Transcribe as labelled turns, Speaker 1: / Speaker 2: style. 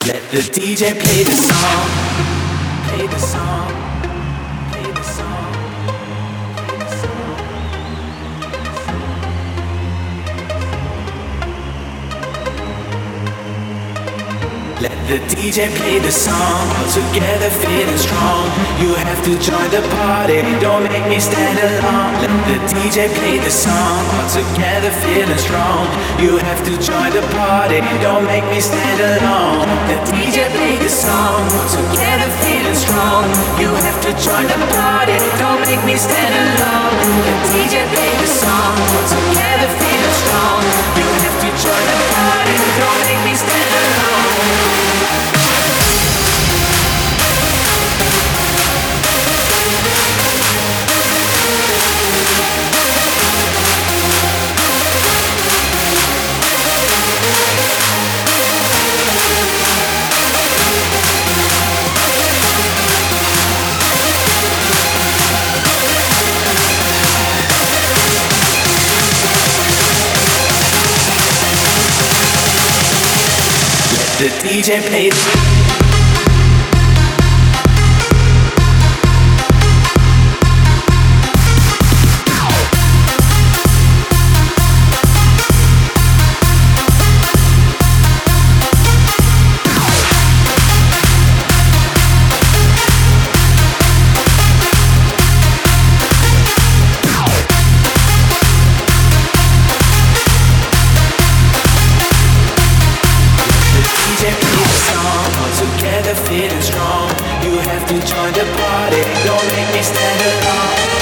Speaker 1: The DJ play the song, play the song, play the song, play the song. Let the DJ play the song, all together feeling strong. You have to join the party, don't make me stand alone. Let the DJ play the song, all together feeling strong. You have to join the party, don't make me stand alone. The DJ play the song, all together feeling strong. You have to join the party, don't make me stand alone. The DJ play the song, all together feeling strong. You have to join the party, don't make me stand alone. The DJ plays. Feeling strong, you have to join the party. Don't make me stand alone.